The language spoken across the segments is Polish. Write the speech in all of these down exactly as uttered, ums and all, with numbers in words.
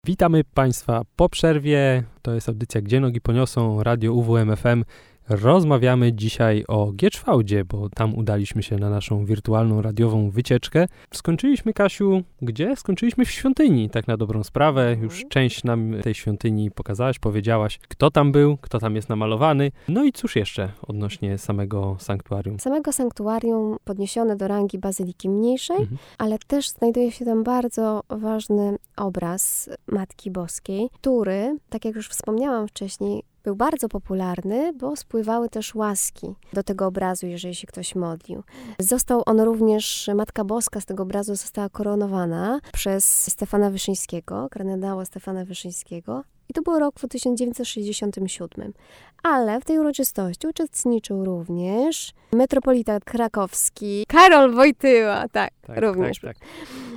Witamy Państwa po przerwie. To jest audycja Gdzie Nogi Poniosą, Radio U W M F M. Rozmawiamy dzisiaj o Gieczwałdzie, bo tam udaliśmy się na naszą wirtualną radiową wycieczkę. Skończyliśmy, Kasiu, gdzie? Skończyliśmy w świątyni, tak na dobrą sprawę. Już część nam tej świątyni pokazałaś, powiedziałaś, kto tam był, kto tam jest namalowany. No i cóż jeszcze odnośnie samego sanktuarium? Samego sanktuarium podniesione do rangi bazyliki mniejszej, mhm. ale też znajduje się tam bardzo ważny obraz Matki Boskiej, który, tak jak już wspomniałam wcześniej, był bardzo popularny, bo spływały też łaski do tego obrazu, jeżeli się ktoś modlił. Został on również, Matka Boska z tego obrazu została koronowana przez Stefana Wyszyńskiego, kardynała Stefana Wyszyńskiego. I to był rok w tysiąc dziewięćset sześćdziesiątym siódmym. Ale w tej uroczystości uczestniczył również metropolita krakowski Karol Wojtyła, tak, tak również. Tak, tak.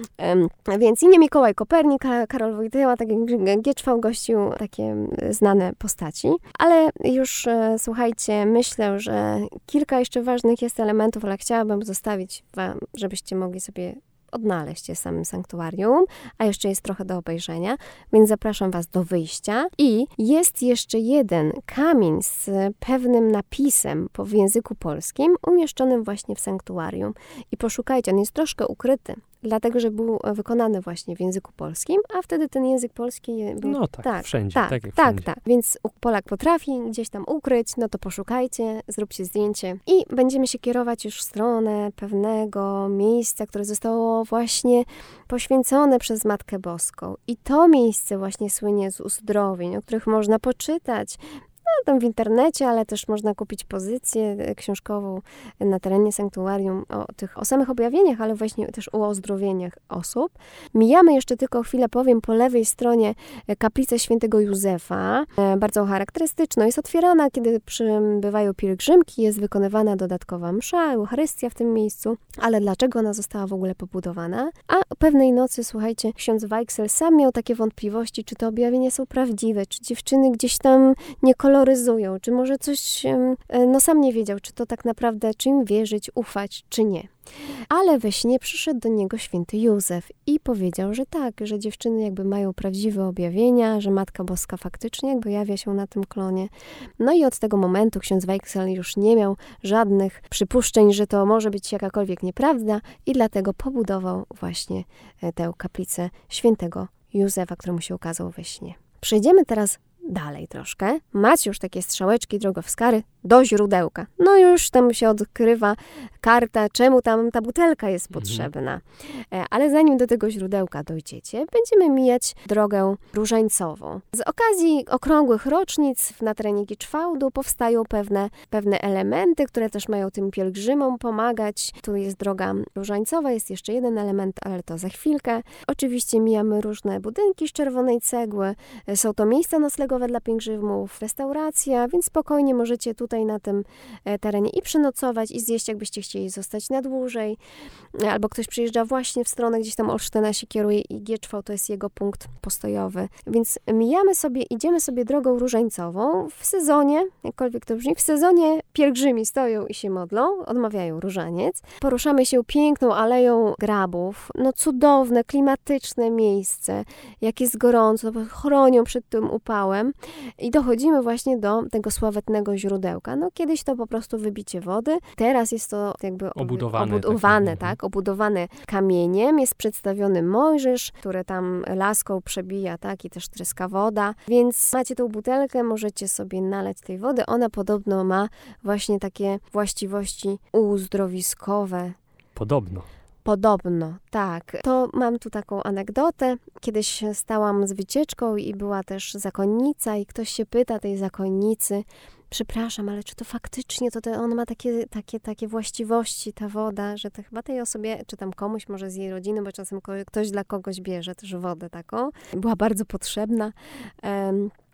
Um, więc i nie Mikołaj Kopernik, a Karol Wojtyła, tak jak Gieczwał gościł takie znane postaci. Ale już e, słuchajcie, myślę, że kilka jeszcze ważnych jest elementów, ale chciałabym zostawić wam, żebyście mogli sobie odnaleźć się w samym sanktuarium, a jeszcze jest trochę do obejrzenia, więc zapraszam was do wyjścia. I jest jeszcze jeden kamień z pewnym napisem po w języku polskim, umieszczonym właśnie w sanktuarium. I poszukajcie, on jest troszkę ukryty, dlatego, że był wykonany właśnie w języku polskim, a wtedy ten język polski był... No tak, tak wszędzie. Tak, tak, jak tak, wszędzie. tak. Więc Polak potrafi gdzieś tam ukryć, no to poszukajcie, zróbcie zdjęcie i będziemy się kierować już w stronę pewnego miejsca, które zostało właśnie poświęcone przez Matkę Boską. I to miejsce właśnie słynie z uzdrowień, o których można poczytać, no, tam w internecie, ale też można kupić pozycję książkową na terenie sanktuarium o tych, o samych objawieniach, ale właśnie też o uzdrowieniach osób. Mijamy jeszcze tylko chwilę, powiem, po lewej stronie kaplicę świętego Józefa, bardzo charakterystyczną. Jest otwierana, kiedy przybywają pielgrzymki, jest wykonywana dodatkowa msza, Eucharystia w tym miejscu, ale dlaczego ona została w ogóle pobudowana? A pewnej nocy, słuchajcie, ksiądz Weichsel sam miał takie wątpliwości, czy te objawienia są prawdziwe, czy dziewczyny gdzieś tam nie koloryzują, czy może coś, no sam nie wiedział, czy to tak naprawdę, czy im wierzyć, ufać, czy nie. Ale we śnie przyszedł do niego święty Józef i powiedział, że tak, że dziewczyny jakby mają prawdziwe objawienia, że Matka Boska faktycznie jakby jawia się na tym klonie. No i od tego momentu ksiądz Weichsel już nie miał żadnych przypuszczeń, że to może być jakakolwiek nieprawda i dlatego pobudował właśnie tę kaplicę świętego Józefa, który mu się ukazał we śnie. Przejdziemy teraz dalej troszkę. Macie już takie strzałeczki, drogowskary do źródełka. No już tam się odkrywa karta, czemu tam ta butelka jest mhm. potrzebna. Ale zanim do tego źródełka dojdziecie, będziemy mijać drogę różańcową. Z okazji okrągłych rocznic na terenie Gieczwałdu powstają pewne, pewne elementy, które też mają tym pielgrzymom pomagać. Tu jest droga różańcowa, jest jeszcze jeden element, ale to za chwilkę. Oczywiście mijamy różne budynki z czerwonej cegły. Są to miejsca noclegowe dla pielgrzymów, restauracja, więc spokojnie możecie tutaj na tym terenie i przenocować, i zjeść, jakbyście chcieli zostać na dłużej. Albo ktoś przyjeżdża właśnie w stronę, gdzieś tam Olsztyna się kieruje i Gieczwał to jest jego punkt postojowy. Więc mijamy sobie, idziemy sobie drogą różańcową w sezonie, jakkolwiek to brzmi, w sezonie pielgrzymi stoją i się modlą, odmawiają różaniec. Poruszamy się piękną aleją grabów, no cudowne, klimatyczne miejsce, jak jest gorąco, chronią przed tym upałem i dochodzimy właśnie do tego sławetnego źródełka. No kiedyś to po prostu wybicie wody, teraz jest to jakby obudowane, obudowane tak, tak, obudowane kamieniem, jest przedstawiony Mojżesz, który tam laską przebija, tak, i też tryska woda, więc macie tą butelkę, możecie sobie nalać tej wody, ona podobno ma właśnie takie właściwości uzdrowiskowe. Podobno. Podobno, tak. To mam tu taką anegdotę. Kiedyś stałam z wycieczką i była też zakonnica i ktoś się pyta tej zakonnicy, przepraszam, ale czy to faktycznie, to te, on ma takie, takie, takie właściwości, ta woda, że to chyba tej osobie, czy tam komuś może z jej rodziny, bo czasem ktoś dla kogoś bierze też wodę taką. Była bardzo potrzebna. Um,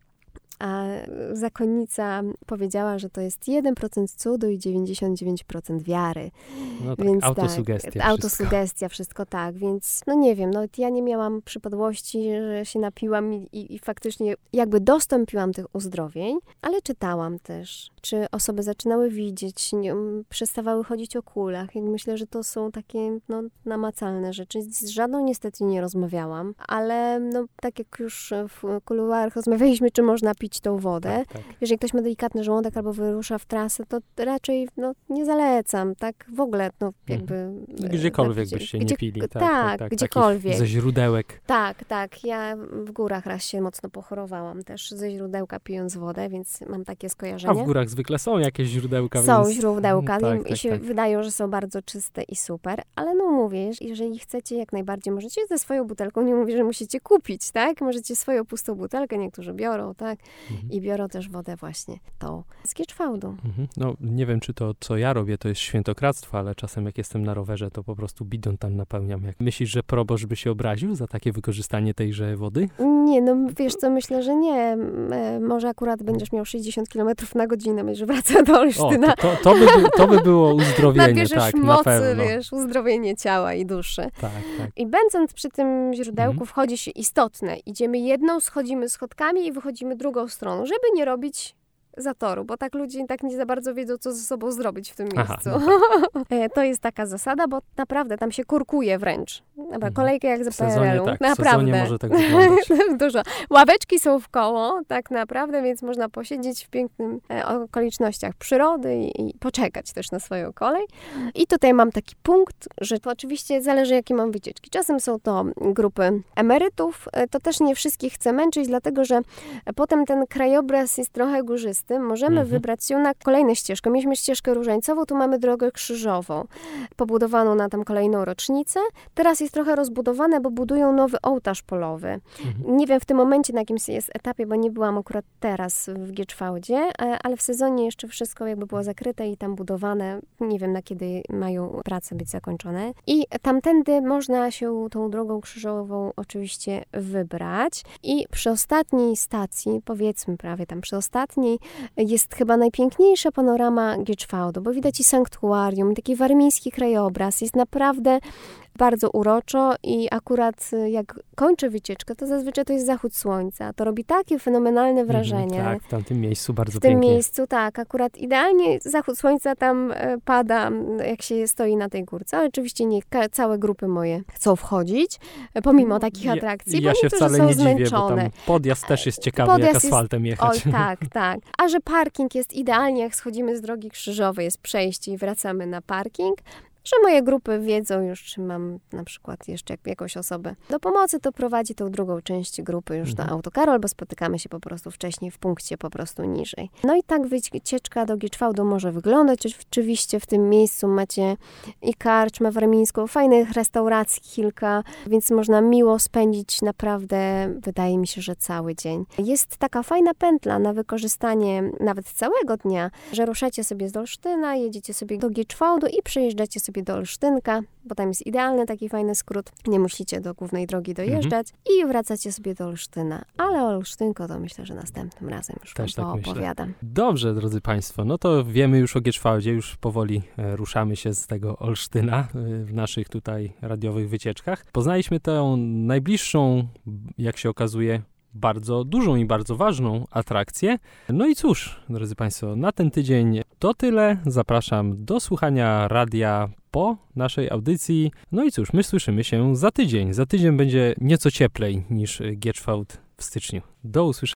a zakonnica powiedziała, że to jest jeden procent cudu i dziewięćdziesiąt dziewięć procent wiary. No tak, więc autosugestia. Tak, autosugestia, wszystko tak, więc no nie wiem, no ja nie miałam przypadłości, że się napiłam i, i, i faktycznie jakby dostąpiłam tych uzdrowień, ale czytałam też, czy osoby zaczynały widzieć, nie, przestawały chodzić o kulach. I myślę, że to są takie no, namacalne rzeczy. Z żadną niestety nie rozmawiałam, ale no, tak jak już w kuluarach rozmawialiśmy, czy można pić tą wodę. Tak, tak. Jeżeli ktoś ma delikatny żołądek albo wyrusza w trasę, to raczej no, nie zalecam, tak w ogóle, no jakby... Gdziekolwiek tak, byście gdzie, nie pili. Tak, tak, tak, tak, gdziekolwiek. Ze źródełek. Tak, tak. Ja w górach raz się mocno pochorowałam też ze źródełka pijąc wodę, więc mam takie skojarzenie. A w górach zwykle są jakieś źródełka. Są więc... źródełka tak, i tak, się tak. wydają, że są bardzo czyste i super, ale no mówię, jeżeli chcecie, jak najbardziej możecie ze swoją butelką, nie mówię, że musicie kupić, tak? Możecie swoją pustą butelkę, niektórzy biorą, tak? Mhm. I biorą też wodę właśnie tą z Gieczwałdu. Mhm. No nie wiem, czy to, co ja robię, to jest świętokradztwo, ale czasem jak jestem na rowerze, to po prostu bidon tam napełniam. Jak myślisz, że proboszcz by się obraził za takie wykorzystanie tejże wody? Nie, no wiesz co, myślę, że nie. E, może akurat będziesz miał sześćdziesiąt kilometrów na godzinę, będziesz wracał do Olsztyna. O, to, to, to, by, to by było uzdrowienie, Nabierzesz tak, mocy, na pewno. wiesz, uzdrowienie ciała i duszy. Tak, tak. I będąc przy tym źródełku Mhm. wchodzi się istotne. Idziemy jedną, schodzimy schodkami i wychodzimy drugą stroną, żeby nie robić zatoru, bo tak ludzie tak nie za bardzo wiedzą, co ze sobą zrobić w tym Aha, miejscu. no E, to jest taka zasada, bo naprawdę tam się kurkuje wręcz. Dobra, Mhm. kolejkę jak za W sezonie, P R L-u. tak, w Naprawdę. sezonie może tak wyglądać. Dużo. Ławeczki są w koło, tak naprawdę, więc można posiedzieć w pięknym e, okolicznościach przyrody i, i poczekać też na swoją kolej. I tutaj mam taki punkt, że to oczywiście zależy, jakie mam wycieczki. Czasem są to grupy emerytów, e, to też nie wszystkich chcę męczyć, dlatego że potem ten krajobraz jest trochę górzysty. Możemy Mhm. wybrać się na kolejną ścieżkę. Mieliśmy ścieżkę różańcową, tu mamy drogę krzyżową, pobudowaną na tam kolejną rocznicę. Teraz jest trochę rozbudowane, bo budują nowy ołtarz polowy. Mhm. Nie wiem w tym momencie, na jakim jest etapie, bo nie byłam akurat teraz w Gieczwałdzie, e, ale w sezonie jeszcze wszystko jakby było zakryte i tam budowane. Nie wiem, na kiedy mają prace być zakończone. I tamtędy można się tą drogą krzyżową oczywiście wybrać. I przy ostatniej stacji, powiedzmy prawie tam przy ostatniej, jest chyba najpiękniejsza panorama Gieczwałdu, bo widać i sanktuarium, i taki warmiński krajobraz. Jest naprawdę bardzo uroczo i akurat jak kończę wycieczkę, to zazwyczaj to jest zachód słońca. To robi takie fenomenalne wrażenie. Mhm, tak, w tamtym miejscu bardzo W tym pięknie. miejscu, tak, akurat idealnie zachód słońca tam e, pada, jak się stoi na tej górce. Ale oczywiście nie ka- całe grupy moje chcą wchodzić, e, pomimo takich Ja- atrakcji, Ja bo się niektórzy wcale są nie dziwię, bo zmęczone. tam podjazd też jest ciekawy, Podjazd jak jest- asfaltem jechać. Oj, tak, tak. A że parking jest idealnie, jak schodzimy z drogi krzyżowej, jest przejście i wracamy na parking, że moje grupy wiedzą już, czy mam na przykład jeszcze jak, jakąś osobę do pomocy, to prowadzi tą drugą część grupy już Mhm. do autokaru, albo spotykamy się po prostu wcześniej w punkcie po prostu niżej. No i tak wycieczka do Gieczwałdu może wyglądać. Oczywiście w tym miejscu macie i karczmę warmińską, fajnych restauracji kilka, więc można miło spędzić naprawdę, wydaje mi się, że cały dzień. Jest taka fajna pętla na wykorzystanie nawet całego dnia, że ruszacie sobie z Olsztyna, jedziecie sobie do Gieczwałdu i przejeżdżacie sobie do Olsztynka, bo tam jest idealny taki fajny skrót. Nie musicie do głównej drogi dojeżdżać i wracacie sobie do Olsztyna. Ale o Olsztynko to myślę, że następnym razem już Też wam tak myślę. poopowiadam. Dobrze, drodzy Państwo, no to wiemy już o Gieczwałdzie, już powoli e, ruszamy się z tego Olsztyna e, w naszych tutaj radiowych wycieczkach. Poznaliśmy tę najbliższą, jak się okazuje, bardzo dużą i bardzo ważną atrakcję. No i cóż, drodzy Państwo, na ten tydzień to tyle. Zapraszam do słuchania radia po naszej audycji. No i cóż, my słyszymy się za tydzień. Za tydzień będzie nieco cieplej niż Gieczwałd w styczniu. Do usłyszenia.